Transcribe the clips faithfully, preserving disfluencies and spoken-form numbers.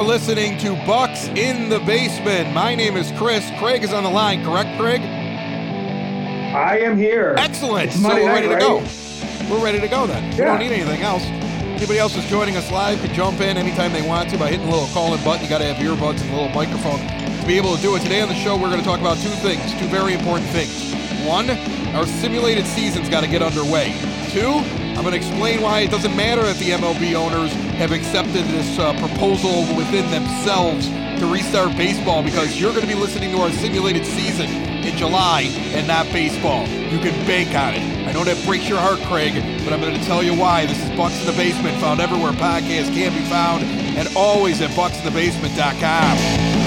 listening to Bucks in the Basement. My name is Chris. Craig is on the line, correct, Craig? I am here. Excellent. It's So Monday we're night, ready to right? go. We're ready to go then. We Yeah. don't need anything else. Anybody else is joining us live can jump in anytime they want to by hitting the little call-in button. You got to have earbuds and a little microphone to be able to do it. Today on the show, we're going to talk about two things, two very important things. One, our simulated season's got to get underway. Two, I'm going to explain why it doesn't matter if the M L B owners have accepted this uh, proposal within themselves to restart baseball, because you're going to be listening to our simulated season in July and not baseball. You can bank on it. I know that breaks your heart, Craig, but I'm going to tell you why. This is Bucks in the Basement, found everywhere podcasts can be found, and always at bucks in the basement dot com.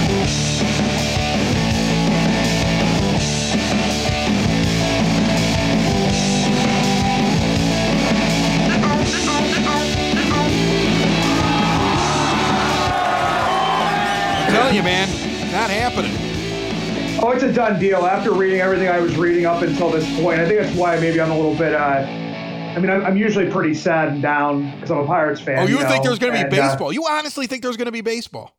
I'm telling you, man, not happening. Oh, it's a done deal. After reading everything I was reading up until this point, I think that's why maybe I'm a little bit, uh, I mean, I'm, I'm usually pretty sad and down because I'm a Pirates fan. Oh, you, you think know, there's going to be and, baseball? Uh, You honestly think there's going to be baseball?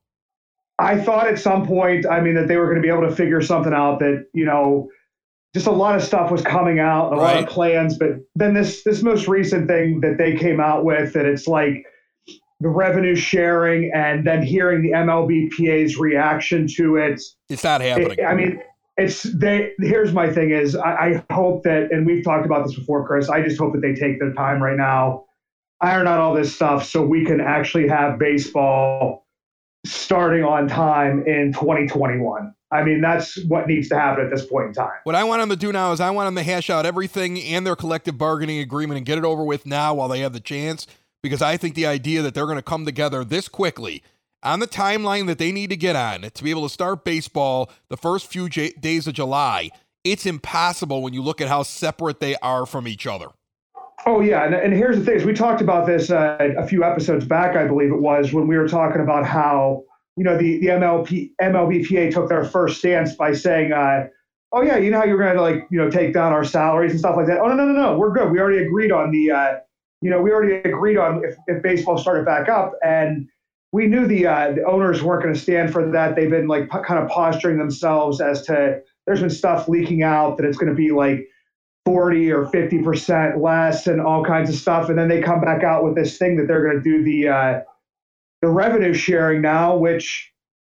I thought at some point, I mean, that they were going to be able to figure something out that, you know, just a lot of stuff was coming out, a Right. lot of plans. But then this this most recent thing that they came out with, that it's like the revenue sharing, and then hearing the M L B P A's reaction to it. It's not happening. It, I mean, it's they. Here's my thing: is I, I hope that, and we've talked about this before, Chris. I just hope that they take their time right now, iron out all this stuff, so we can actually have baseball starting on time in twenty twenty-one. I mean, that's what needs to happen at this point in time. What I want them to do now is I want them to hash out everything and their collective bargaining agreement and get it over with now while they have the chance, because I think the idea that they're going to come together this quickly on the timeline that they need to get on to be able to start baseball the first few j- days of July, it's impossible when you look at how separate they are from each other. Oh, yeah. And, and here's the thing. Is we talked about this uh, a few episodes back, I believe it was, when we were talking about how, you know, the, the M L P, M L B P A took their first stance by saying, uh, oh, yeah, you know how you're going to, like, you know, take down our salaries and stuff like that. Oh, no, no, no, no. We're good. We already agreed on the, uh, you know, we already agreed on if, if baseball started back up. And we knew the, uh, the owners weren't going to stand for that. They've been, like, p- kind of posturing themselves as to, there's been stuff leaking out that it's going to be like forty or fifty percent less and all kinds of stuff. And then they come back out with this thing that they're going to do the, uh, the revenue sharing now, which,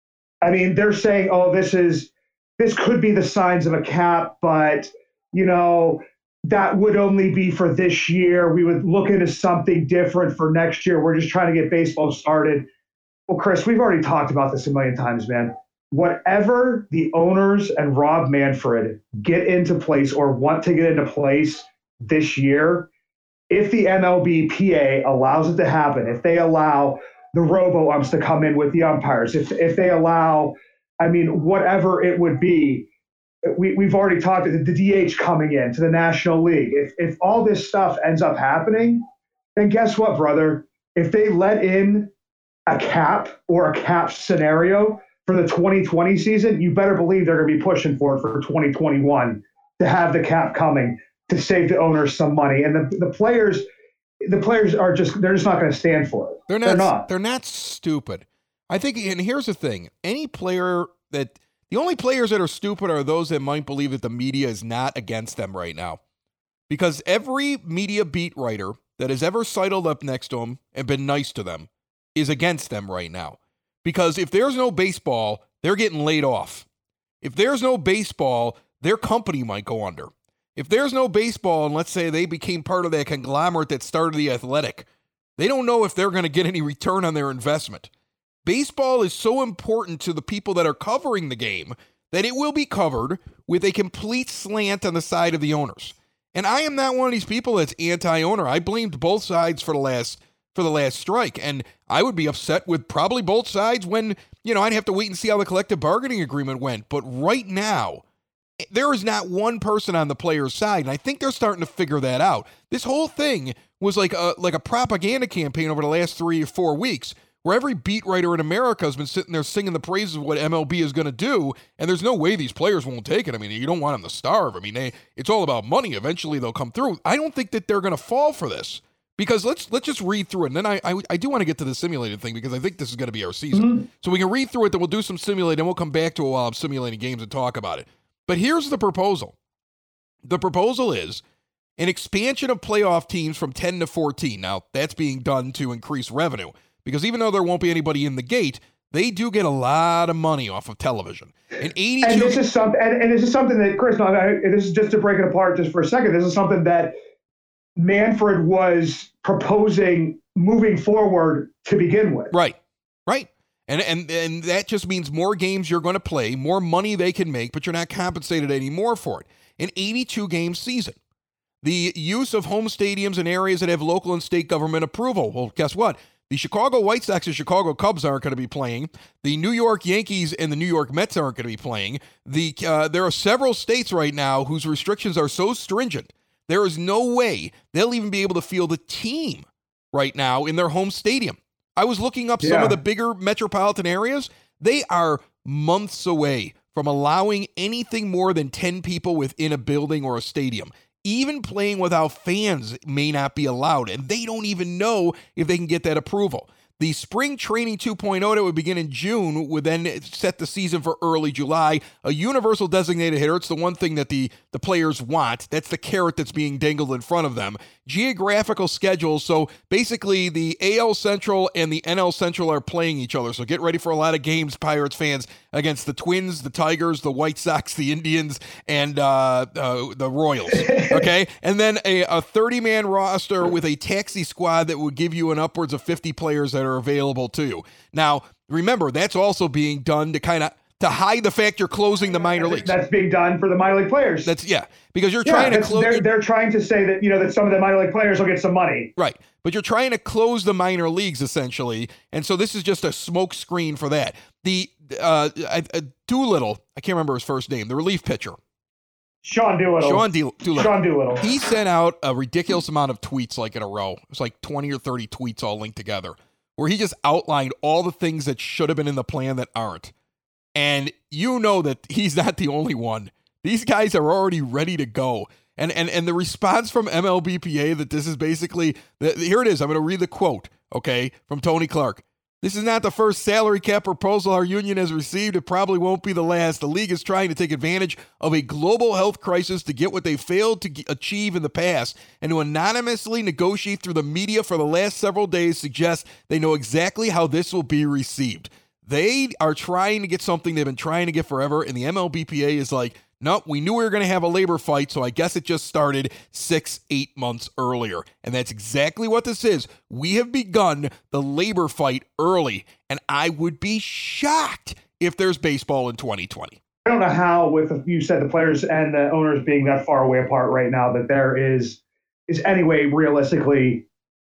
I mean, they're saying, oh, this is, this could be the signs of a cap, but, you know, that would only be for this year. We would look into something different for next year. We're just trying to get baseball started. Well, Chris, we've already talked about this a million times, man. Whatever the owners and Rob Manfred get into place or want to get into place this year, if the M L B P A allows it to happen, if they allow the robo-umps to come in with the umpires, if if they allow, I mean, whatever it would be, we, we've already talked about the D H coming in to the National League. If if all this stuff ends up happening, then guess what, brother? If they let in a cap or a cap scenario for the twenty twenty season, you better believe they're going to be pushing for it for twenty twenty-one to have the cap coming to save the owners some money. And the, the players, the players are just, they're just not going to stand for it. They're not, They're not. They're not stupid. I think, and here's the thing, any player that, the only players that are stupid are those that might believe that the media is not against them right now. Because every media beat writer that has ever sidled up next to them and been nice to them is against them right now. Because if there's no baseball, they're getting laid off. If there's no baseball, their company might go under. If there's no baseball, and let's say they became part of that conglomerate that started The Athletic, they don't know if they're going to get any return on their investment. Baseball is so important to the people that are covering the game that it will be covered with a complete slant on the side of the owners. And I am not one of these people that's anti-owner. I blamed both sides for the last for the last strike, and I would be upset with probably both sides when, you know, I'd have to wait and see how the collective bargaining agreement went. But right now, there is not one person on the player's side, and I think they're starting to figure that out. This whole thing was like a like a propaganda campaign over the last three or four weeks, where every beat writer in America has been sitting there singing the praises of what M L B is going to do, and there's no way these players won't take it. I mean, you don't want them to starve. I mean, they, it's all about money. Eventually, they'll come through. I don't think that they're going to fall for this, Because let's let's just read through it. And then I I, I do want to get to the simulated thing because I think this is going to be our season. Mm-hmm. So we can read through it, then we'll do some simulated, and we'll come back to it while I'm simulating games and talk about it. But here's the proposal. The proposal is an expansion of playoff teams from ten to fourteen. Now, that's being done to increase revenue because even though there won't be anybody in the gate, they do get a lot of money off of television. And eighty-two And this is something, and, and this is something that Chris. No, I, this is just to break it apart just for a second. This is something that Manfred was proposing moving forward to begin with. Right, right. And and and that just means more games you're going to play, more money they can make, but you're not compensated anymore for it. An eighty-two game season. The use of home stadiums in areas that have local and state government approval. Well, guess what? The Chicago White Sox and Chicago Cubs aren't going to be playing. The New York Yankees and the New York Mets aren't going to be playing. The uh, there are several states right now whose restrictions are so stringent, there is no way they'll even be able to field a team right now in their home stadium. I was looking up some Yeah. of the bigger metropolitan areas. They are months away from allowing anything more than ten people within a building or a stadium. Even playing without fans may not be allowed, and they don't even know if they can get that approval. The spring training two point oh that would begin in June would then set the season for early July. A universal designated hitter, it's the one thing that the, the players want. That's the carrot that's being dangled in front of them. Geographical schedules, so basically the A L Central and the N L Central are playing each other, so get ready for a lot of games, Pirates fans, against the Twins, the Tigers, the White Sox, the Indians, and uh, uh, the Royals, okay? And then a, a thirty-man roster with a taxi squad that would give you an upwards of fifty players that are available to you. Now, remember, that's also being done to kind of to hide the fact you're closing the minor leagues. That's being done for the minor league players. That's yeah, because you're yeah, trying to that's- close. they're, they're trying to say that, you know, that some of the minor league players will get some money. Right. But you're trying to close the minor leagues, essentially. And so this is just a smoke screen for that. The uh, uh, Doolittle, I can't remember his first name, the relief pitcher. Sean Doolittle. Sean Do- Doolittle. Sean Doolittle. He sent out a ridiculous amount of tweets like in a row. It was like twenty or thirty tweets all linked together where he just outlined all the things that should have been in the plan that aren't. And you know that he's not the only one. These guys are already ready to go. And and and the response from M L B P A that this is basically, that, here it is. I'm going to read the quote, okay, from Tony Clark. This is not the first salary cap proposal our union has received. It probably won't be the last. The league is trying to take advantage of a global health crisis to get what they failed to g- achieve in the past, and to anonymously negotiate through the media for the last several days suggests they know exactly how this will be received. They are trying to get something they've been trying to get forever, and the M L B P A is like, nope, we knew we were going to have a labor fight, so I guess it just started six, eight months earlier. And that's exactly what this is. We have begun the labor fight early, and I would be shocked if there's baseball in twenty twenty. I don't know how, with you said the players and the owners being that far away apart right now, that there is is any way realistically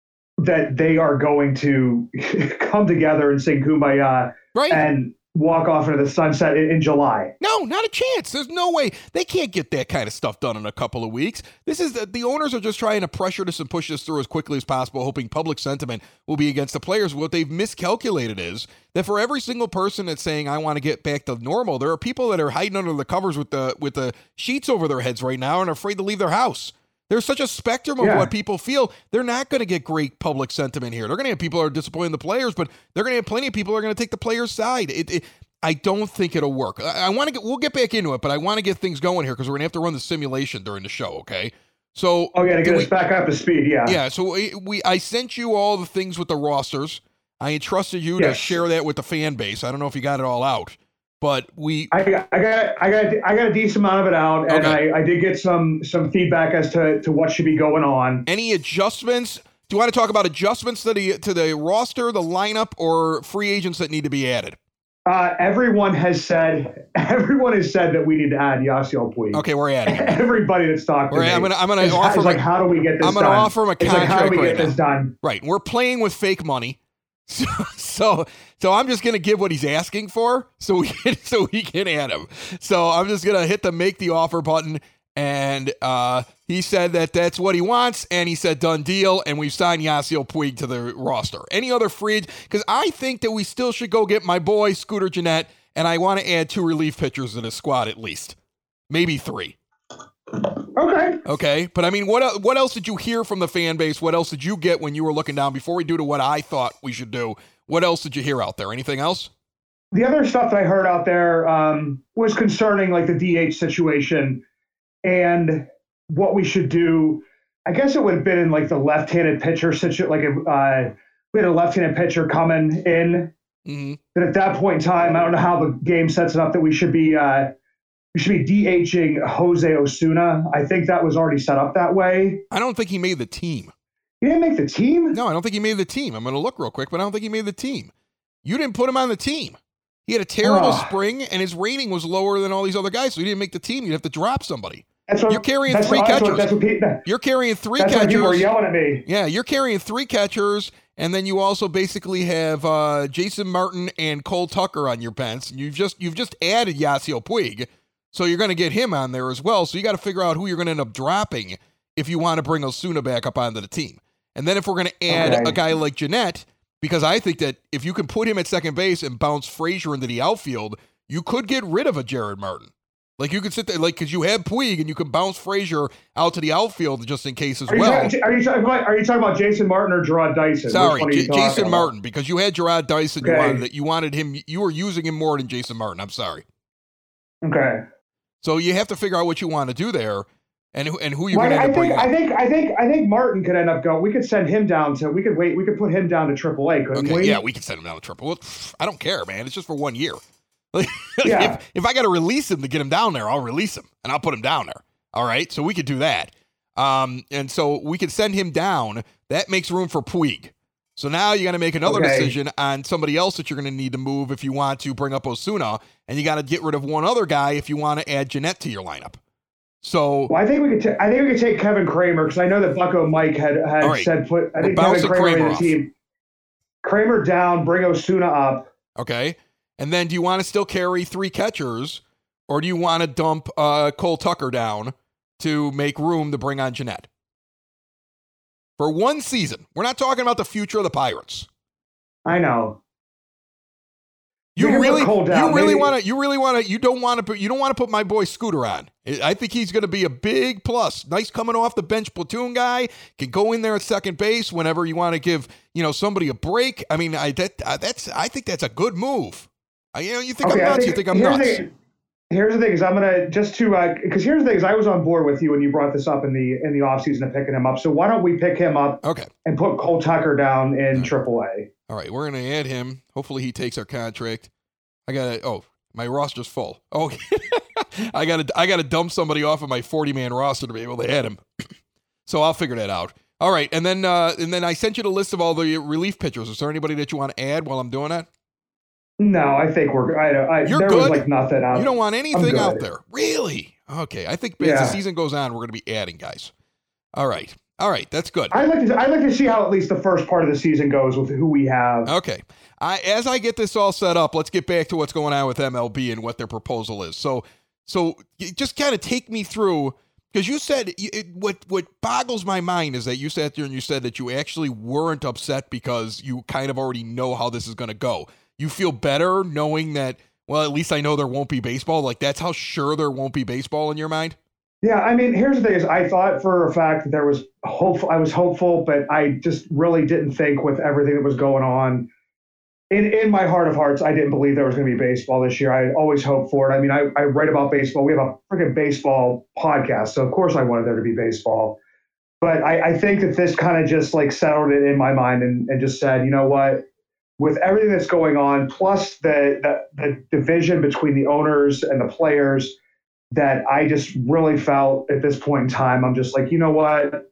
that they are going to come together and sing Kumbaya Right? and walk off into the sunset in, in July. No, not a chance. There's no way. They can't get that kind of stuff done in a couple of weeks. This is the, the owners are just trying to pressure this and push this through as quickly as possible, hoping public sentiment will be against the players. What they've miscalculated is that for every single person that's saying, I want to get back to normal, there are people that are hiding under the covers with the with the sheets over their heads right now and are afraid to leave their house. There's such a spectrum of Yeah. what people feel. They're not going to get great public sentiment here. They're going to have people who are disappointed in the players, but they're going to have plenty of people who are going to take the players' side. It, it, I don't think it'll work. I, I want to get, we'll get back into it, but I want to get things going here because we're going to have to run the simulation during the show, okay? So, Oh, yeah, to do get we- us back up to speed, yeah. yeah, so we, we I sent you all the things with the rosters. I entrusted you to Yes. share that with the fan base. I don't know if you got it all out, but we I got, I got, I got, I got a decent amount of it out, and Okay. I, I did get some some feedback as to, to what should be going on. any adjustments? Do you want to talk about adjustments to the to the roster, the lineup, or free agents that need to be added? Uh, everyone has said, everyone has said that we need to add Yasiel Puig. Okay, we're adding. Everybody that's talked to We're- me I'm gonna- I'm gonna is, offer is him like, a- how do we get this I'm gonna done? offer him a It's like, how do we contract get right this now. done? Right, we're playing with fake money, so so, so I'm just gonna give what he's asking for, so we can, so we can add him. So I'm just gonna hit the make the offer button, and uh, he said that that's what he wants, and he said done deal, and we've signed Yasiel Puig to the roster. Any other free? Because I think that we still should go get my boy Scooter Gennett, and I want to add two relief pitchers in his squad at least, maybe three. Okay. Okay. But I mean, what el- what else did you hear from the fan base? What else did you get when you were looking down before we do to what I thought we should do? What else did you hear out there? Anything else? The other stuff that I heard out there um, was concerning like the D H situation and what we should do. I guess it would have been in like the left-handed pitcher situation, like a, uh, we had a left-handed pitcher coming in. Mm-hmm. But at that point in time, I don't know how the game sets it up that we should be uh, we should be DHing Jose Osuna. I think that was already set up that way. I don't think he made the team. He didn't make the team? No, I don't think he made the team. I'm going to look real quick, but I don't think he made the team. You didn't put him on the team. He had a terrible oh. spring, and his rating was lower than all these other guys, so he didn't make the team. You'd have to drop somebody. That's what, you're carrying that's three what, catchers. That's what, that's what, that, you're carrying three that's catchers. That's why people are yelling at me. Yeah, you're carrying three catchers, and then you also basically have uh, Jason Martin and Cole Tucker on your bench. And you've just you've just added Yasiel Puig, so you're going to get him on there as well. So you got to figure out who you're going to end up dropping if you want to bring Osuna back up onto the team. And then if we're going to add okay. a guy like Jeanette, because I think that if you can put him at second base and bounce Frazier into the outfield, you could get rid of a Jared Martin. Like you could sit there, like because you have Puig and you can bounce Frazier out to the outfield just in case as are well. You talking, are you talking about Are you talking about Jason Martin or Gerard Dyson? Sorry, J- Jason about? Martin, because you had Gerard Dyson. Okay. You wanted that. You wanted him. You were using him more than Jason Martin. I'm sorry. Okay. So you have to figure out what you want to do there, and and who you're well, going to end I up think bringing. I think I think I think Martin could end up going. We could send him down to. We could wait. We could put him down to Triple A. Couldn't Okay, we? yeah, we can send him down to Triple. Well, I don't care, man. It's just for one year. Like, yeah. if, if I got to release him to get him down there, I'll release him and I'll put him down there. All right, so we could do that. Um, and so we could send him down. That makes room for Puig. So now you got to make another okay. decision on somebody else that you're going to need to move if you want to bring up Osuna, and you got to get rid of one other guy if you want to add Jeanette to your lineup. So well, I think we could. T- I think we could take Kevin Kramer because I know that Bucko Mike had had right. said put. I We're think Kevin Kramer, Kramer in the team. Kramer down, bring Osuna up. Okay, and then do you want to still carry three catchers, or do you want to dump uh, Cole Tucker down to make room to bring on Jeanette? For one season. We're not talking about the future of the Pirates. I know. You really, down, you really want to, you really want to, you don't want to put, you don't want to put my boy Scooter on. I think he's going to be a big plus. Nice coming off the bench platoon guy, can go in there at second base whenever you want to give, you know, somebody a break. I mean, I that that's, I think that's a good move. I, you know, you think okay, I'm nuts? Think, you think I'm nuts? The, here's the thing: is I'm gonna just to because uh, here's the thing: is I was on board with you when you brought this up in the in the offseason of picking him up. So why don't we pick him up? Okay. And put Cole Tucker down in right. Triple A. All right, we're gonna add him. Hopefully, he takes our contract. I gotta. Oh, my roster's full. Oh, I gotta. I gotta dump somebody off of my forty man roster to be able to add him. So I'll figure that out. All right, and then uh, and then I sent you the list of all the relief pitchers. Is there anybody that you want to add while I'm doing that? No, I think we're. I, I, You're there good. was like nothing out. You don't want anything out there, really? Okay, I think as yeah. the season goes on, we're gonna be adding guys. All right, all right, that's good. I'd like to. I'd like to see how at least the first part of the season goes with who we have. Okay. I, as I get this all set up, let's get back to what's going on with M L B and what their proposal is. So, so just kind of take me through, because you said it, what what boggles my mind is that you sat there and you said that you actually weren't upset because you kind of already know how this is going to go. You feel better knowing that, well, at least I know there won't be baseball. Like, that's how sure there won't be baseball in your mind? Yeah, I mean, here's the thing: is I thought for a fact that there was hope. I was hopeful, but I just really didn't think with everything that was going on. In, in my heart of hearts, I didn't believe there was going to be baseball this year. I always hoped for it. I mean, I, I write about baseball. We have a freaking baseball podcast, so of course I wanted there to be baseball. But I, I think that this kind of just like settled it in my mind and, and just said, you know what, with everything that's going on, plus the, the the division between the owners and the players, that I just really felt at this point in time, I'm just like, you know what?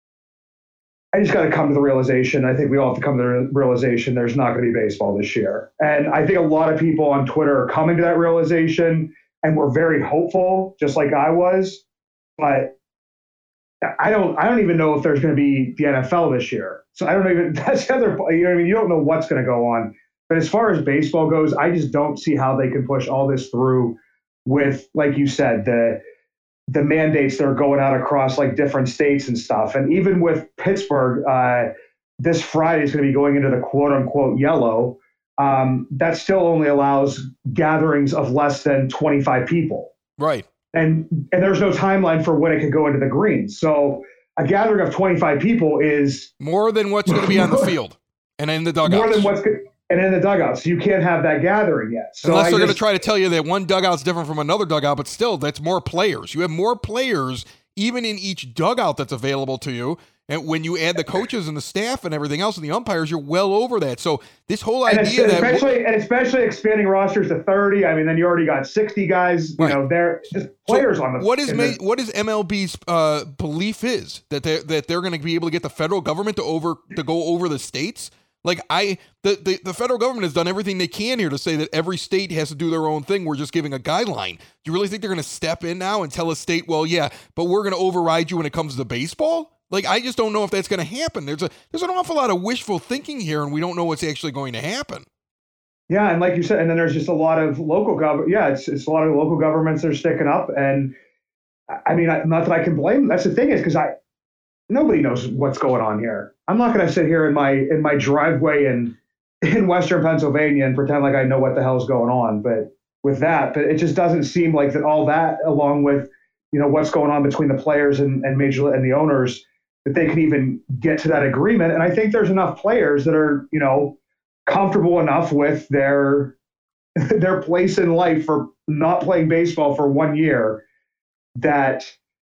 I just got to come to the realization. I think we all have to come to the realization there's not going to be baseball this year. And I think a lot of people on Twitter are coming to that realization, and we're very hopeful, just like I was. But I don't I don't even know if there's going to be the N F L this year. So I don't even, that's the other, you know what I mean? You don't know what's going to go on. But as far as baseball goes, I just don't see how they can push all this through with, like you said, the the mandates that are going out across like different states and stuff. And even with Pittsburgh, uh, this Friday is going to be going into the quote unquote yellow. Um, that still only allows gatherings of less than twenty-five people. Right. and and there's no timeline for when it could go into the greens. So a gathering of twenty-five people is more than what's going to be on the field and in the dugouts. More than what's good. And in the dugouts, you can't have that gathering yet. So Unless I they're just, going to try to tell you that one dugout's different from another dugout, but still, that's more players. You have more players even in each dugout that's available to you. And when you add the coaches and the staff and everything else and the umpires, you're well over that. So this whole and idea that especially and especially expanding rosters to thirty. I mean, then you already got sixty guys. You right. know, they're just players so on the. What is the, ma- what is M L B's uh, belief is that they that they're going to be able to get the federal government to over to go over the states? Like I, the, the the federal government has done everything they can here to say that every state has to do their own thing. We're just giving a guideline. Do you really think they're going to step in now and tell a state, well, yeah, but we're going to override you when it comes to baseball? Like, I just don't know if that's going to happen. There's a there's an awful lot of wishful thinking here, and we don't know what's actually going to happen. Yeah, and like you said, and then there's just a lot of local government. Yeah, it's it's a lot of local governments that are sticking up, and I mean, not that I can blame them. That's the thing is because I. Nobody knows what's going on here. I'm not going to sit here in my in my driveway in in Western Pennsylvania and pretend like I know what the hell's going on. But with that, but it just doesn't seem like that all that, along with you know what's going on between the players and, and major and the owners, that they can even get to that agreement. And I think there's enough players that are you know comfortable enough with their their place in life for not playing baseball for one year that.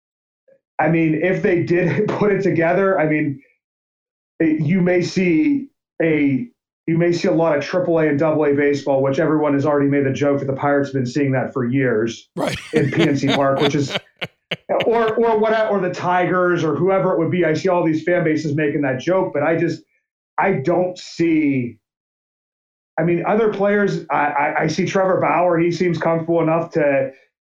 I mean, if they did put it together, I mean, it, you may see a you may see a lot of triple A and double A baseball, which everyone has already made the joke that the Pirates have been seeing that for years, right? In P N C Park, which is, or or what, or the Tigers or whoever it would be. I see all these fan bases making that joke, but I just I don't see. I mean, other players. I, I, I see Trevor Bauer. He seems comfortable enough to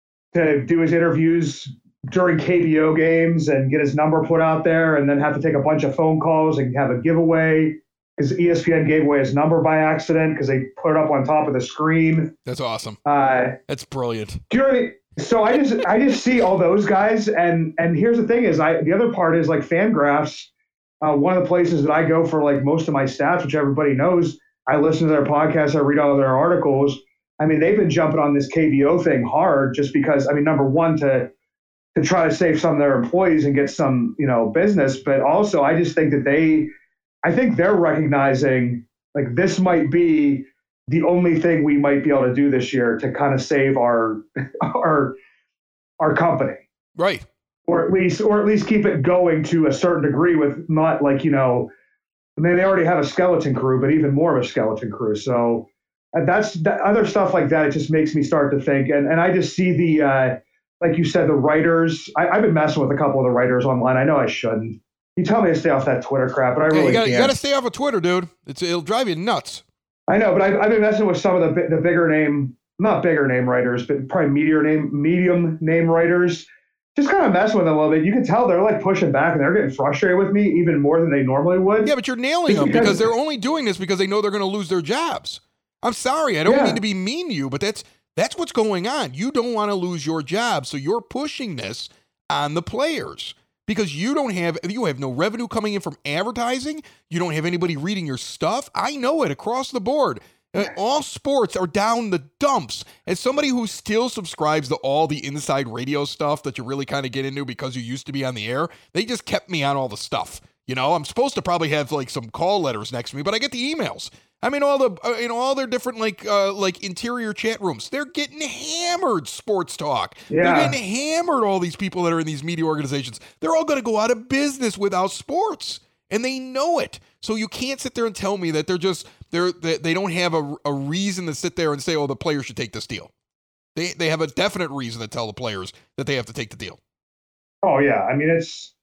to do his interviews during K B O games and get his number put out there and then have to take a bunch of phone calls and have a giveaway because E S P N gave away his number by accident because they put it up on top of the screen. That's awesome. Uh, That's brilliant. Do you know what I mean? So I just I just see all those guys and and here's the thing is I the other part is like Fangraphs, uh, one of the places that I go for like most of my stats, which everybody knows. I listen to their podcasts, I read all of their articles. I mean, they've been jumping on this K B O thing hard just because I mean, number one to to try to save some of their employees and get some, you know, business. But also, I just think that they, I think they're recognizing like this might be the only thing we might be able to do this year to kind of save our, our, our company. Right. Or at least, or at least keep it going to a certain degree with not like, you know, I mean, they already have a skeleton crew, but even more of a skeleton crew. So that's that other stuff like that. It just makes me start to think. And, and I just see the, uh, like you said, the writers, I, I've been messing with a couple of the writers online. I know I shouldn't. You tell me to stay off that Twitter crap, but I really yeah, you can't. got to stay off of Twitter, dude. It's, it'll drive you nuts. I know, but I've, I've been messing with some of the the bigger name, not bigger name writers, but probably medium name, medium name writers. Just kind of messing with them a little bit. You can tell they're like pushing back and they're getting frustrated with me even more than they normally would. Yeah, but you're nailing them because, because they're only doing this because they know they're going to lose their jobs. I'm sorry. I don't yeah. mean to be mean to you, but that's That's what's going on. You don't want to lose your job, so you're pushing this on the players because you don't have you have no revenue coming in from advertising. You don't have anybody reading your stuff. I know it across the board. Uh, all sports are down the dumps. As somebody who still subscribes to all the inside radio stuff that you really kind of get into because you used to be on the air, they just kept me on all the stuff. You know, I'm supposed to probably have like some call letters next to me, but I get the emails. I mean, all the uh, you know all their different like uh, like interior chat rooms. They're getting hammered sports talk. Yeah. They're getting hammered. All these people that are in these media organizations. They're all going to go out of business without sports, and they know it. So you can't sit there and tell me that they're just they're they, they don't have a, a reason to sit there and say, oh, the players should take this deal. They they have a definite reason to tell the players that they have to take the deal. Oh yeah, I mean it's.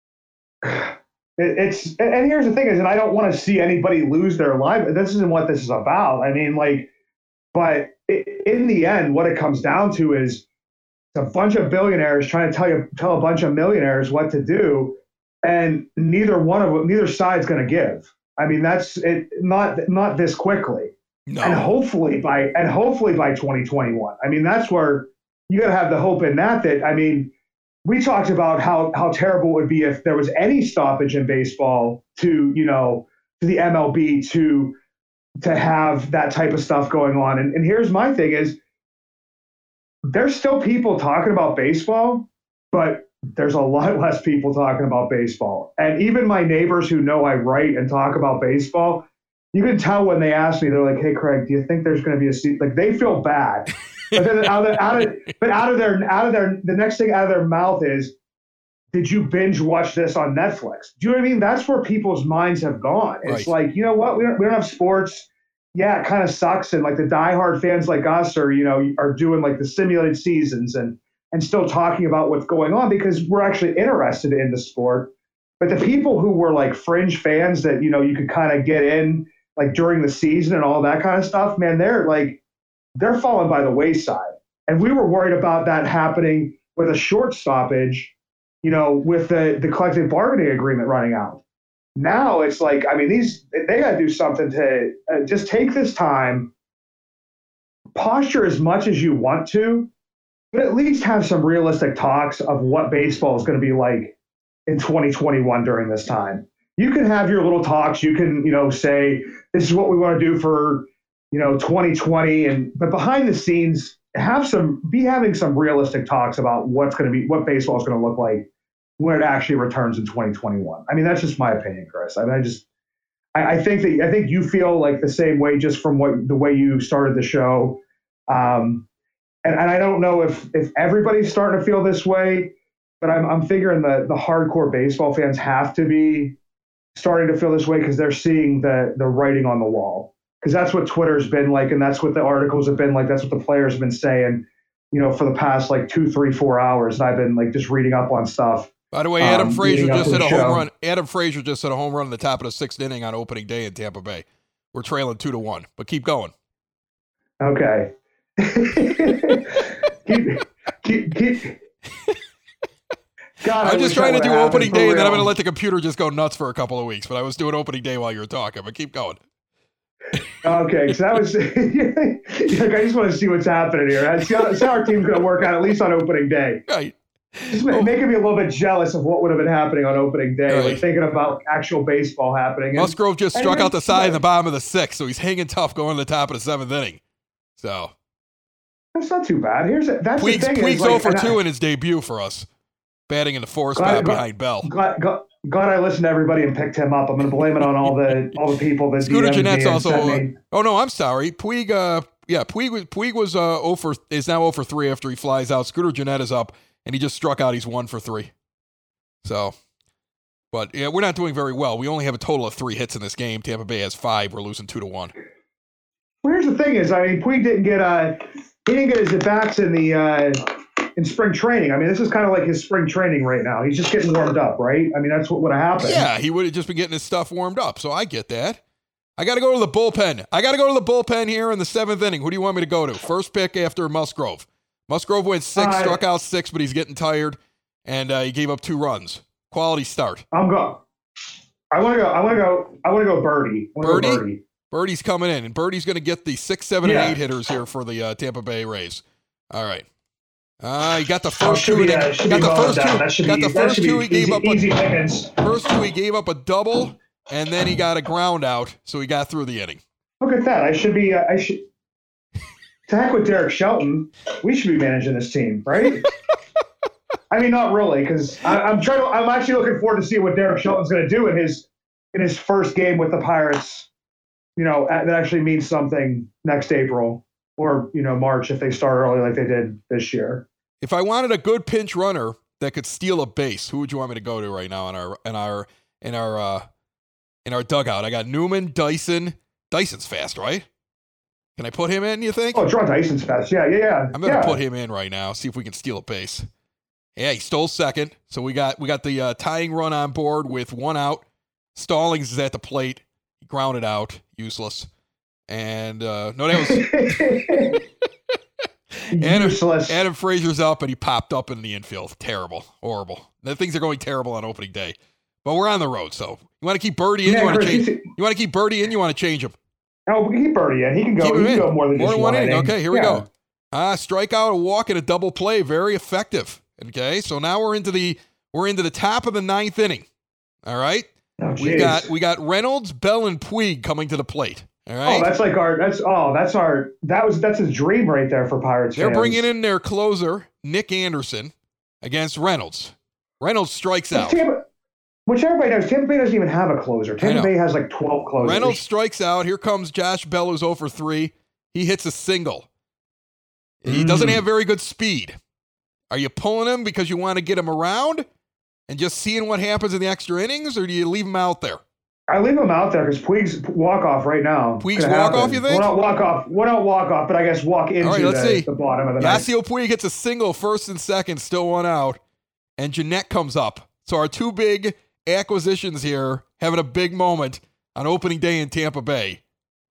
It's and here's the thing is, and I don't want to see anybody lose their life. This isn't what this is about. I mean, like, but in the end, what it comes down to is a bunch of billionaires trying to tell you tell a bunch of millionaires what to do, and neither one of them, neither side's going to give. I mean, that's it. Not not this quickly, no. and hopefully by and hopefully by twenty twenty-one. I mean, that's where you got to have the hope in that. That I mean. We talked about how how terrible it would be if there was any stoppage in baseball to, you know, to the M L B to to have that type of stuff going on. And, and here's my thing is there's still people talking about baseball, but there's a lot less people talking about baseball. And even my neighbors who know I write and talk about baseball, you can tell when they ask me, they're like, "Hey, Craig, do you think there's going to be a season?" Like they feel bad, but then out of, out of, but out of their, out of their, the next thing out of their mouth is, "Did you binge watch this on Netflix?" Do you know what I mean? That's where people's minds have gone. It's right. like, you know what? We don't, we don't have sports. Yeah, it kind of sucks. And like the diehard fans like us are, you know, are doing like the simulated seasons and and still talking about what's going on because we're actually interested in the sport. But the people who were like fringe fans that, you know, you could kind of get in like during the season and all that kind of stuff, man, they're like, they're falling by the wayside. And we were worried about that happening with a short stoppage, you know, with the, the collective bargaining agreement running out. Now it's like, I mean, these, they got to do something to uh, just take this time, posture as much as you want to, but at least have some realistic talks of what baseball is going to be like in twenty twenty-one during this time. You can have your little talks. You can, you know, say, this is what we want to do for, you know, twenty twenty. And, but behind the scenes, have some, be having some realistic talks about what's going to be, what baseball is going to look like when it actually returns in twenty twenty-one. I mean, that's just my opinion, Chris. I mean, I just, I, I think that, I think you feel like the same way just from what, the way you started the show. Um, and, and I don't know if, if everybody's starting to feel this way, but I'm, I'm figuring that the hardcore baseball fans have to be starting to feel this way because they're seeing the, the writing on the wall. Because that's what Twitter's been like, and that's what the articles have been like. That's what the players have been saying, you know, for the past like two, three, four hours. And I've been like just reading up on stuff. By the way, Adam um, Frazier leading up just to hit the a show. home run. Adam Frazier just hit a home run in the top of the sixth inning on opening day in Tampa Bay. We're trailing two to one, but keep going. Okay. keep, keep, keep. God, I I'm just wish trying that to do would've opening happened for day, and then I'm real. going to let the computer just go nuts for a couple of weeks. But I was doing opening day while you were talking, but keep going. Okay, so that was like I just want to see what's happening here. I see how, see how our team's going to work out at least on opening day. Right. Just ma- making me a little bit jealous of what would have been happening on opening day, Right. like thinking about actual baseball happening. And, Musgrove just and struck then- out the side in the bottom of the sixth, so he's hanging tough going to the top of the seventh inning. So That's not too bad. Here's a, that's Puig's, the thing. Puig's is, like, zero for and I- two in his debut for us, batting in the four Glad- spot glad- behind Bell. Glad, glad, glad I listened to everybody and picked him up. I'm going to blame it on all the all the people that Scooter D M'd me Jeanette's and also. sent Uh, me. oh no, I'm sorry. Puig. Uh, yeah, Puig. was- Puig was uh zero for is now zero for three after he flies out. Scooter Jeanette is up, and he just struck out. He's one for three. So, but yeah, we're not doing very well. We only have a total of three hits in this game. Tampa Bay has five. We're losing two to one. Well, here's the thing: is I mean, Puig didn't get uh he didn't get his at bats in the uh, in spring training. I mean, this is kind of like his spring training right now. He's just getting warmed up, right? I mean, that's what would have happened. Yeah, he would have just been getting his stuff warmed up. So I get that. I got to go to the bullpen. I got to go to the bullpen here in the seventh inning. Who do you want me to go to? First pick after Musgrove. Musgrove went six, Uh, struck out six, but he's getting tired, and uh, he gave up two runs. Quality start. I'm going. I want to go. I want to go. I want to go Birdie. I wanna Birdie? Go Birdie. Birdie's coming in, and Birdie's going to get the six, seven, Yeah. and eight hitters here for the uh, Tampa Bay Rays. All right. Uh, he got the Oh, first should two. be, and uh, he- should got be the well first done. two. That should Got be, the that first should two. be He gave easy, up a easy pickings. first two. He gave up a double, and then he got a ground out, so he got through the inning. Look at that. I should be. Uh, I should. To heck with Derek Shelton. We should be managing this team, right? I mean, not really, because I'm trying to. I'm actually looking forward to see what Derek Shelton's going to do in his in his first game with the Pirates. You know, that actually means something next April or you know March if they start early like they did this year. If I wanted a good pinch runner that could steal a base, who would you want me to go to right now in our in our in our uh, in our dugout? I got Newman, Dyson. Dyson's fast, right? Can I put him in? You think? Oh, draw Dyson's fast. Yeah, yeah, yeah. I'm gonna yeah. put him in right now. See if we can steal a base. Yeah, he stole second, so we got we got the uh, tying run on board with one out. Stallings is at the plate. He grounded out, useless. And uh, no, that was Adam, useless. Adam Frazier's up, and he popped up in the infield. Terrible, horrible. The things are going terrible on opening day, but we're on the road. So you want to keep Birdie in? Yeah, you want to Chris, change? he's- You want to keep Birdie in? You want to change him? Oh, we can keep Birdie in. He can go. Keep He him can in. go more than More just than one inning. inning. Okay, here we Yeah. go. Uh, strikeout, a walk, and a double play. Very effective. Okay, so now we're into the we're into the top of the ninth inning. All right, Oh, we jeez. got we got Reynolds, Bell, and Puig coming to the plate. All right. Oh, that's like our. That's oh, that's our. That was that's his dream right there for Pirates They're fans. bringing in their closer, Nick Anderson, against Reynolds. Reynolds strikes out. Tampa, which everybody knows, Tampa Bay doesn't even have a closer. Tampa Bay has like twelve closers. Reynolds strikes out. Here comes Josh Bell, who's oh for three. He hits a single. He mm. doesn't have very good speed. Are you pulling him because you want to get him around and just seeing what happens in the extra innings, or do you leave him out there? I leave him out there because Puig's walk off right now. Puig's walk off, you think? Well, not walk off. Well, not walk off, but I guess walk into right, let's the, see. the bottom of the Yasiel Puig gets a single, first and second, still one out, and Jeanette comes up. So our two big acquisitions here having a big moment on opening day in Tampa Bay,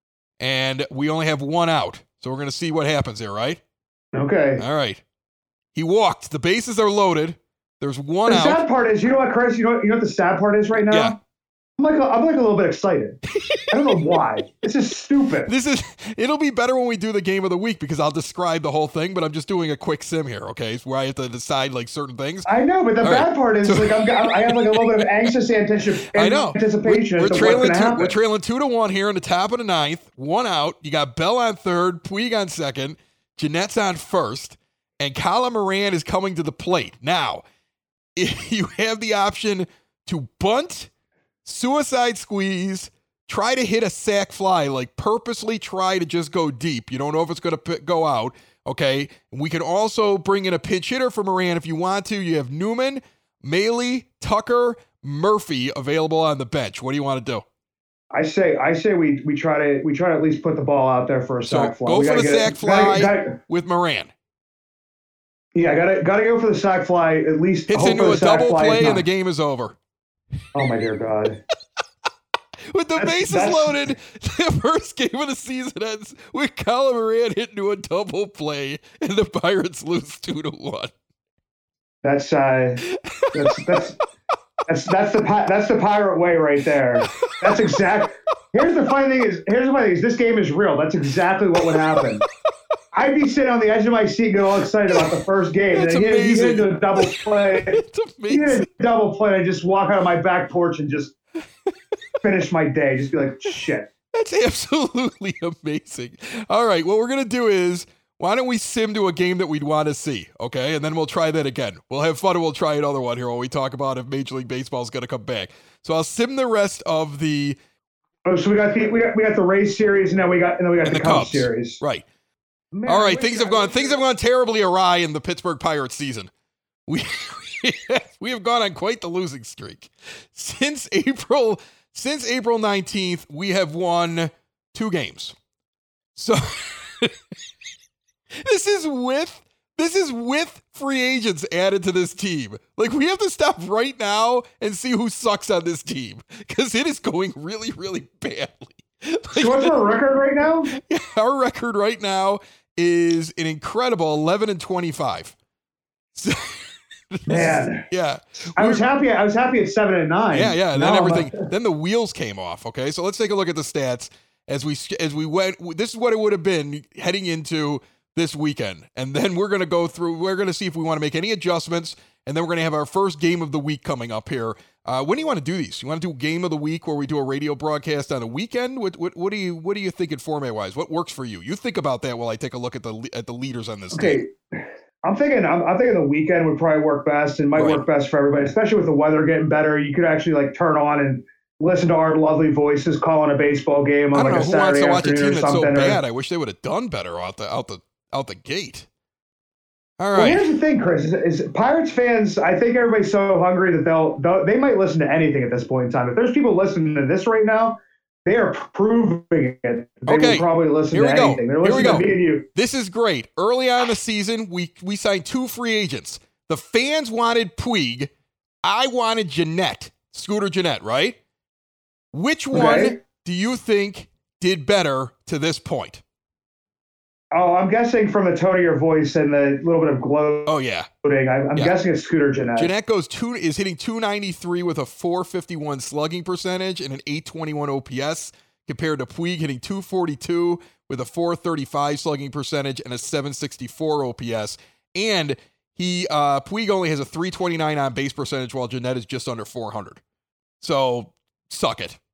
and we only have one out. So we're going to see what happens here, right? Okay. All right. He walked. The bases are loaded. There's one the out. The sad part is, you know what, Chris? You know, you know what the sad part is right now? Yeah. I'm like, a, I'm like a little bit excited. I don't know why. This is stupid. This is. It'll be better when we do the game of the week because I'll describe the whole thing. But I'm just doing a quick sim here, okay? So where I have to decide like certain things. I know, but the All bad right. part is so, like I'm, I have like a little bit of anxious anticipation. I know. Anticipation. We're, we're of trailing. What's Two, we're trailing two to one here in the top of the ninth. One out. You got Bell on third, Puig on second, Jeanette's on first, and Colin Moran is coming to the plate. Now, if you have the option to bunt, suicide squeeze, try to hit a sac fly, like purposely try to just go deep. You don't know if it's going to go out, okay? And we can also bring in a pinch hitter for Moran if you want to. You have Newman, Maile, Tucker, Murphy available on the bench. What do you want to do? I say, I say we we try to we try to at least put the ball out there for a so sac fly. Go we for the sac fly gotta, gotta, with Moran. Yeah, gotta gotta go for the sac fly at least. Hits into a double play and the game is over. Oh my dear God. With the that's, bases that's, loaded, the first game of the season ends with Colin Moran hitting to a double play, and the Pirates lose two to one. That's uh, that's that's that's that's the that's the Pirate way right there. That's exact. Here's the funny thing is here's the funny thing is this game is real. That's exactly what would happen. I'd be sitting on the edge of my seat getting all excited about the first game. That's and amazing. He hit into a double play. It's amazing. He hit a double play, and I just walk out of my back porch and just finish my day. Just be like, shit. That's absolutely amazing. All right, what we're going to do is, why don't we sim to a game that we'd want to see, okay? And then we'll try that again. We'll have fun and we'll try another one here while we talk about if Major League Baseball is going to come back. So I'll sim the rest of the... Oh, so we got the, we got, we got the Rays series, and then we got, and then we got the, the Cubs, Cubs series. Right. Man, all right, things have gone things have gone terribly awry in the Pittsburgh Pirates season. We we have gone on quite the losing streak. Since April since April nineteenth, we have won two games. So this is with this is with free agents added to this team. Like, we have to stop right now and see who sucks on this team because it is going really, really badly. Like, so what's our record right now? Our record right now is an incredible eleven and twenty-five. So, Man, yeah, I was happy. I was happy at seven and nine. Yeah, yeah. And then everything, then the wheels came off. Okay, so let's take a look at the stats as we as we went. This is what it would have been heading into this weekend, and then we're gonna go through. We're gonna see if we want to make any adjustments, and then we're gonna have our first game of the week coming up here. Uh, when do you want to do these? You want to do game of the week where we do a radio broadcast on a weekend? What what, what do you what are you thinking format wise? What works for you? You think about that while I take a look at the at the leaders on this. Okay, team. I'm thinking I'm, I'm thinking the weekend would probably work best and might right. work best for everybody, especially with the weather getting better. You could actually like turn on and listen to our lovely voices calling a baseball game on I don't like know, a Saturday who wants to watch a team that's so or, bad? I wish they would have done better out the out the out the gate. All right. Well, here's the thing, Chris. Is, is Pirates fans, I think everybody's so hungry that they'll, they'll they might listen to anything at this point in time. If there's people listening to this right now, they are proving it. They okay. will probably listen Here to we anything. Go. They're listening Here we to go. me and you. This is great. Early on in the season, we we signed two free agents. The fans wanted Puig. I wanted Jeanette, Scooter Jeanette, right? Which one okay. do you think did better to this point? Oh, I'm guessing from the tone of your voice and the little bit of glow. Oh yeah, I'm, I'm yeah. guessing it's Scooter Jeanette. Jeanette goes two is hitting two ninety-three with a four fifty-one slugging percentage and an eight twenty-one O P S, compared to Puig hitting two forty-two with a four thirty-five slugging percentage and a seven sixty-four O P S. And he uh, Puig only has a three twenty-nine on base percentage, while Jeanette is just under four hundred. So suck it.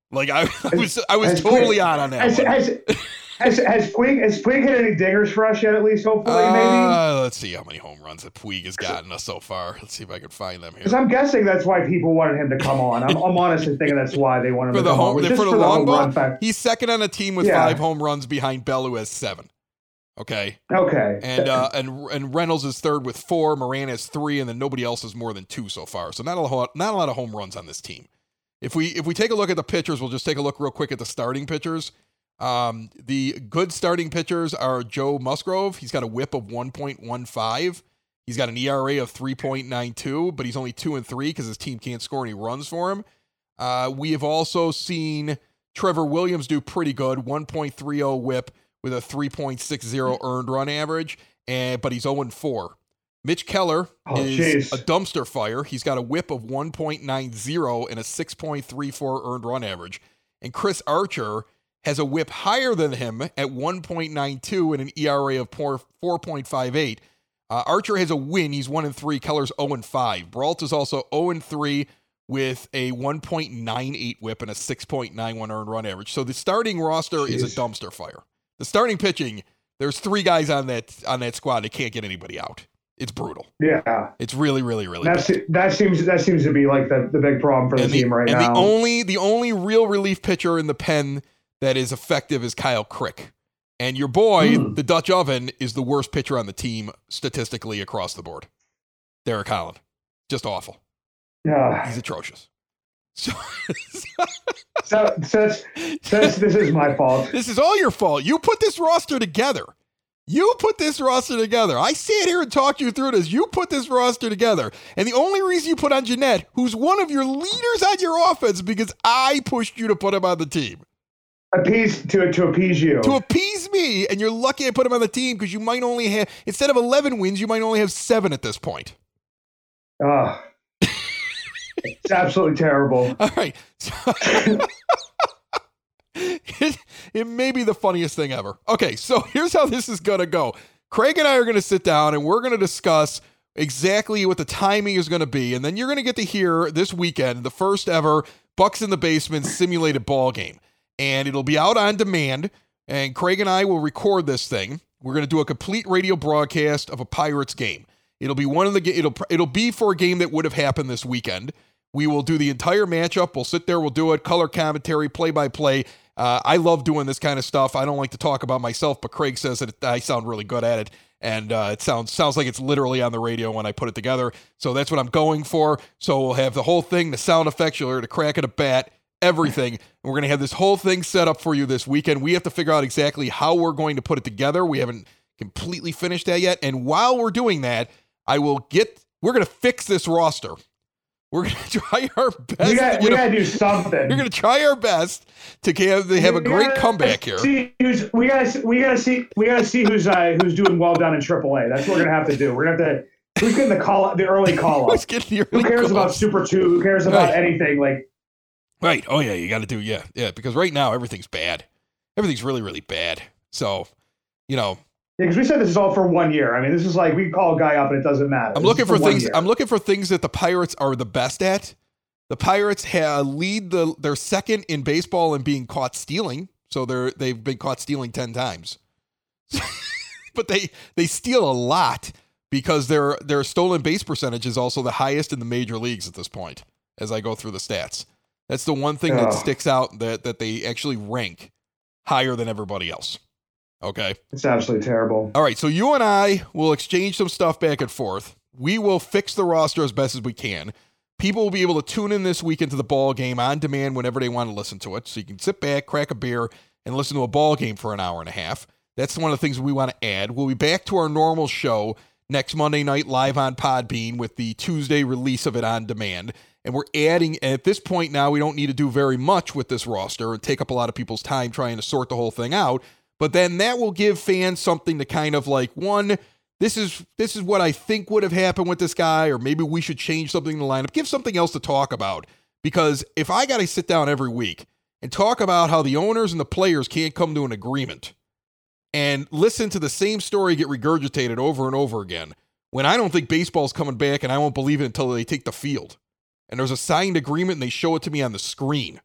Like I, I was, I was totally Puig, on on that has, one. Has, has, has, Puig, has Puig hit any dingers for us yet, at least, hopefully, uh, maybe? Let's see how many home runs that Puig has gotten us so far. Let's see if I can find them here. Because I'm guessing that's why people wanted him to come on. I'm, I'm honestly thinking that's why they wanted him for to the come home, on. For, Just the for long the ball, run fact. He's second on a team with Yeah. five home runs behind Bell, who has seven. Okay. Okay. And uh, and and Reynolds is third with four. Moran has three, and then nobody else has more than two so far. So not a lot, not a lot of home runs on this team. If we if we take a look at the pitchers, we'll just take a look real quick at the starting pitchers. Um, the good starting pitchers are Joe Musgrove. He's got a whip of one point one five. He's got an E R A of three point nine two, but he's only two and three because his team can't score any runs for him. Uh, we have also seen Trevor Williams do pretty good, one point three oh whip with a three point six oh earned run average, and but he's oh and four. Mitch Keller Oh, is geez. a dumpster fire. He's got a whip of one point nine oh and a six point three four earned run average. And Chris Archer has a whip higher than him at one point nine two and an E R A of four point five eight. Uh, Archer has a win. He's one and three. Keller's oh and five. Brault is also oh and three with a one point nine eight whip and a six point nine one earned run average. So the starting roster Jeez. is a dumpster fire. The starting pitching, there's three guys on that on that squad that can't get anybody out. It's brutal. Yeah. It's really, really, really That's, bad. that seems that seems to be like the, the big problem for the, And the, team right and now. the only the only real relief pitcher in the pen that is effective is Kyle Crick. And your boy, Mm. the Dutch Oven, is the worst pitcher on the team statistically across the board. Derek Holland. Just awful. Yeah. He's atrocious. So, So, so, it's, so it's, this is my fault. this is all your fault. You put this roster together. You put this roster together. I sat here and talked you through this. You put this roster together. And the only reason you put on Jeanette, who's one of your leaders on your offense, because I pushed you to put him on the team. Appease to to appease you. To appease me, and you're lucky I put him on the team because you might only have, instead of eleven wins, you might only have seven at this point. Oh, it's absolutely terrible. All right. So it, it may be the funniest thing ever. Okay, so here's how this is going to go. Craig and I are going to sit down, and we're going to discuss exactly what the timing is going to be, and then you're going to get to hear this weekend the first ever Bucks in the Basement simulated ball game. And it'll be out on demand, and Craig and I will record this thing. We're going to do a complete radio broadcast of a Pirates game. It'll be one of the it'll it'll be for a game that would have happened this weekend. We will do the entire matchup. We'll sit there, we'll do it, color commentary, play by play. Uh, I love doing this kind of stuff. I don't like to talk about myself, but Craig says that I sound really good at it, and uh, it sounds sounds like it's literally on the radio when I put it together. So that's what I'm going for. So we'll have the whole thing, the sound effects, you'll hear the crack of a bat, everything. And we're going to have this whole thing set up for you this weekend. We have to figure out exactly how we're going to put it together. We haven't completely finished that yet. And while we're doing that, I will get, we're going to fix this roster. We're going to try our best. We got to to do something. We're going to try our best to have, to have a We great gotta comeback here. See who's, we got to we got to see we got to see who's uh, who's doing well down in triple A. That's what we're going to have to do. We're going to have to who's getting the call the early call up. Who's getting the Who early cares about calls? Super two? Who cares about Right. anything like Right. Oh, yeah, you got to do, yeah. Yeah, because right now everything's bad. Everything's really, really bad. So, you know, Yeah, because we said this is all for one year. I mean, this is like we can call a guy up and it doesn't matter. I'm This looking is for one things. year. I'm looking for things that the Pirates are the best at. The Pirates ha lead the. They're second in baseball in being caught stealing. So they're they've been caught stealing ten times. But they they steal a lot because their their stolen base percentage is also the highest in the major leagues at this point. As I go through the stats, that's the one thing that Ugh. sticks out, that that they actually rank higher than everybody else. Okay. It's absolutely terrible. All right, so you and I will exchange some stuff back and forth. We will fix the roster as best as we can. People will be able to tune in this week into the ball game on demand whenever they want to listen to it. So you can sit back, crack a beer, and listen to a ball game for an hour and a half. That's one of the things we want to add. We'll be back to our normal show next Monday night live on Podbean with the Tuesday release of it on demand. And we're adding, at this point now, we don't need to do very much with this roster and take up a lot of people's time trying to sort the whole thing out. But then that will give fans something to kind of like, one, this is this is what I think would have happened with this guy, or maybe we should change something in the lineup. Give something else to talk about. Because if I got to sit down every week and talk about how the owners and the players can't come to an agreement and listen to the same story get regurgitated over and over again, when I don't think baseball's coming back and I won't believe it until they take the field, and there's a signed agreement and they show it to me on the screen,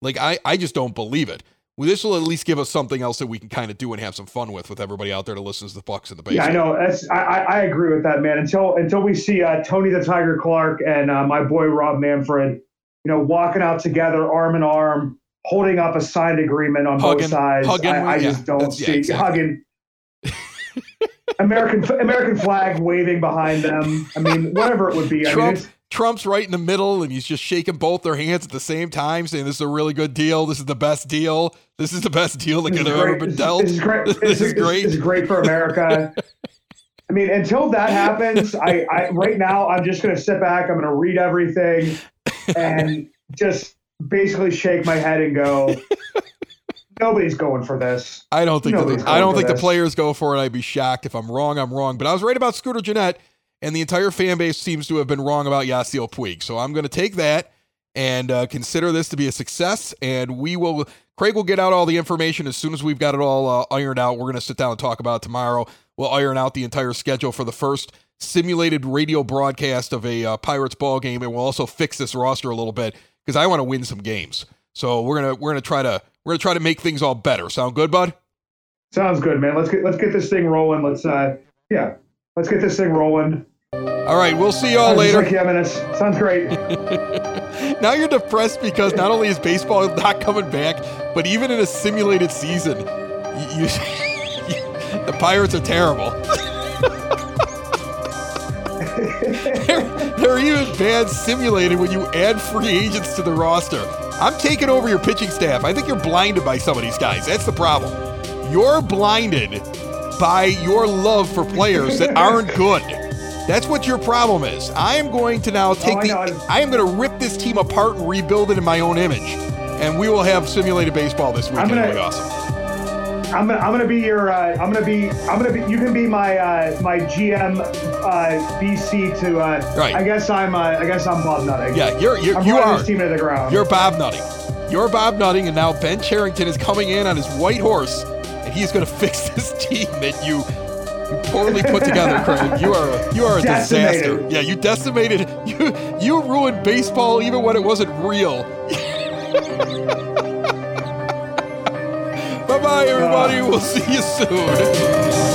Like, I, I just don't believe it. Well, this will at least give us something else that we can kind of do and have some fun with with everybody out there that listens to the Bucks and the baseball. Yeah, I know. That's I, I agree with that, man. Until until we see uh, Tony the Tiger Clark and uh, my boy Rob Manfred, you know, walking out together, arm in arm, holding up a signed agreement on hugging, both sides. Hugging, I, I yeah, just don't see yeah, exactly. hugging. American American flag waving behind them. I mean, whatever it would be. Trump, I mean, it's, Trump's right in the middle, and he's just shaking both their hands at the same time, saying this is a really good deal. This is the best deal. This is the best deal that could have ever been dealt. This is great. This, this is great. This is great for America. I mean, until that happens, I, I right now I'm just going to sit back. I'm going to read everything and just basically shake my head and go, nobody's going for this. I don't think Nobody's the, I don't think this. the players go for it. I'd be shocked if I'm wrong. I'm wrong, but I was right about Scooter Gennett, and the entire fan base seems to have been wrong about Yasiel Puig. So I'm going to take that and uh, consider this to be a success. And we will. Craig will get out all the information as soon as we've got it all uh, ironed out. We're going to sit down and talk about it tomorrow. We'll iron out the entire schedule for the first simulated radio broadcast of a uh, Pirates ball game, and we'll also fix this roster a little bit because I want to win some games. So we're gonna we're gonna try to we're gonna try to make things all better. Sound good, bud? Sounds good, man. Let's get let's get this thing rolling. Let's uh yeah, let's get this thing rolling. All right, we'll see y'all later. Like, yeah, man, sounds great. Now you're depressed because not only is baseball not coming back, but even in a simulated season, you, you, the Pirates are terrible. they're, they're even bad simulated when you add free agents to the roster. I'm taking over your pitching staff. I think you're blinded by some of these guys. That's the problem. You're blinded by your love for players that aren't good. That's what your problem is. I am going to now take oh, the. I, I am going to rip this team apart and rebuild it in my own image, and we will have simulated baseball this weekend. It'll be awesome. I'm gonna I'm gonna be your uh, I'm gonna be I'm gonna be you can be my uh, my G M uh, B C to uh, right. I guess I'm uh, I guess I'm Bob Nutting. Yeah, you're, you're I'm you are. this team to the ground. You're Bob Nutting. You're Bob Nutting, and now Ben Cherington is coming in on his white horse, and he's going to fix this team that you. You poorly put together, Craig. You are you are a decimated. disaster. Yeah, you decimated. You you ruined baseball even when it wasn't real. Bye bye, everybody. Uh, we'll see you soon.